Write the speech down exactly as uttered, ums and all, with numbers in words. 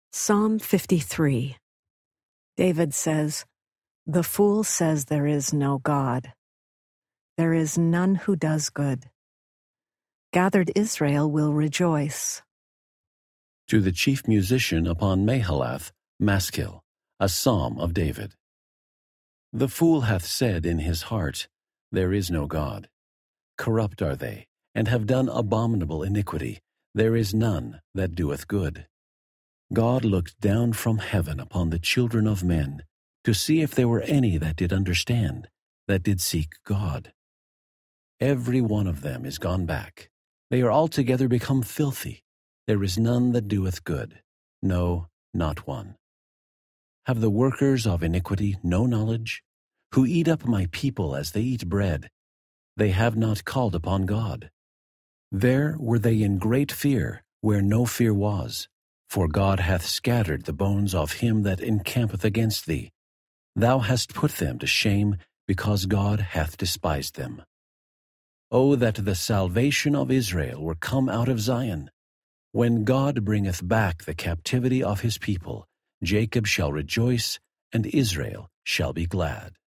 Psalm fifty-three. David says, "The fool says there is no God. There is none who does good. Gathered Israel will rejoice." To the chief musician upon Mahalath, Maskil, a psalm of David. The fool hath said in his heart, There is no God. Corrupt are they, and have done abominable iniquity. There is none that doeth good. God looked down from heaven upon the children of men, to see if there were any that did understand, that did seek God. Every one of them is gone back. They are altogether become filthy. There is none that doeth good, no, not one. Have the workers of iniquity no knowledge, who eat up my people as they eat bread? They have not called upon God. There were they in great fear, where no fear was. For God hath scattered the bones of him that encampeth against thee. Thou hast put them to shame, because God hath despised them. O that the salvation of Israel were come out of Zion! When God bringeth back the captivity of his people, Jacob shall rejoice, and Israel shall be glad.